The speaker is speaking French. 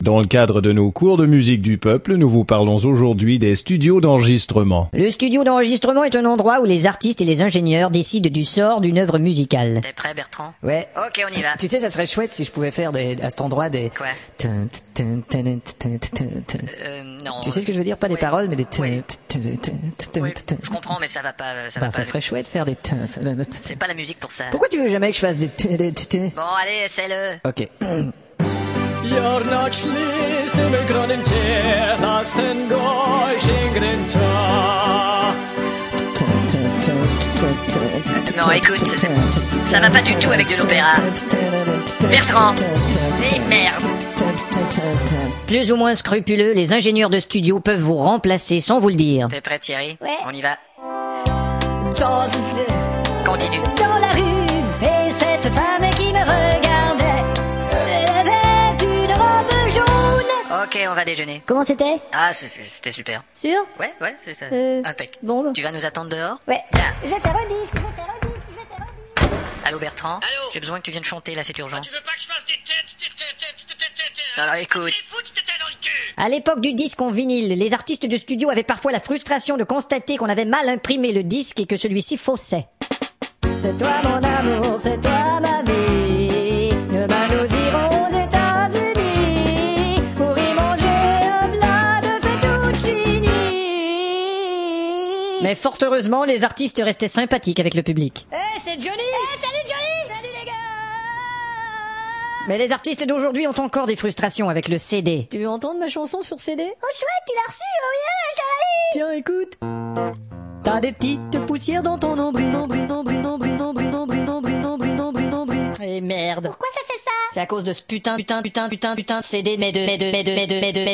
Dans le cadre de nos cours de musique du peuple, nous vous parlons aujourd'hui des studios d'enregistrement. Le studio d'enregistrement est un endroit où les artistes et les ingénieurs décident du sort d'une œuvre musicale. T'es prêt, Bertrand? Ouais. Ok, on y va. Tu sais, ça serait chouette si je pouvais faire à cet endroit des... Quoi? Non. Tu sais ce que je veux dire? Pas des paroles, mais des... Oui. Oui, je comprends, mais ça va pas, ça va pas. Ça serait chouette faire des... C'est pas la musique pour ça. Pourquoi tu veux jamais que je fasse des... Bon, allez, essaie-le. Ok. Non, écoute, ça va pas du tout avec de l'opéra. Bertrand! Eh merde! Plus ou moins scrupuleux, les ingénieurs de studio peuvent vous remplacer sans vous le dire. T'es prêt, Thierry? Ouais. On y va. Continue. Dans la rue, et cette femme qui me regardait, elle avait une robe jaune. Ok, on va déjeuner. Comment c'était? Ah, c'était super. Sûr? Ouais, c'est ça. Impec. Bon, bah. Tu vas nous attendre dehors? Ouais. Bien. Je vais faire un disque, Allô, Bertrand? Allô? J'ai besoin que tu viennes chanter, là, c'est urgent. Tu veux pas que je fasse des têtes? Alors, écoute. Foutre tes têtes dans le cul! À l'époque du disque en vinyle, les artistes de studio avaient parfois la frustration de constater qu'on avait mal imprimé le disque et que celui-ci faussait. C'est toi mon amour, c'est toi ma vie. Demain nous irons aux États-Unis pour y manger un plat de fettuccine. Mais fort heureusement, les artistes restaient sympathiques avec le public. C'est Johnny! Salut Johnny! Salut les gars! Mais les artistes d'aujourd'hui ont encore des frustrations avec le CD. Tu veux entendre ma chanson sur CD? Oh chouette, tu l'as reçue, oh bien, tiens, écoute. T'as des petites poussières dans ton nombril. Eh merde. Pourquoi ça fait ça? C'est à cause de ce putain de CD, mais de